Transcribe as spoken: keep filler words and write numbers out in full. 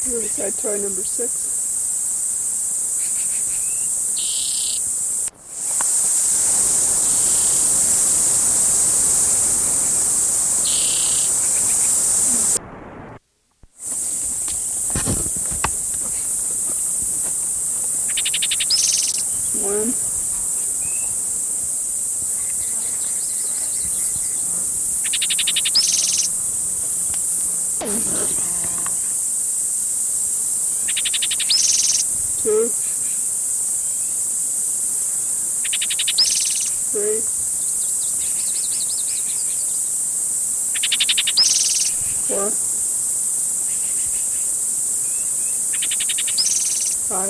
I try number six. One. Two. Three. Four.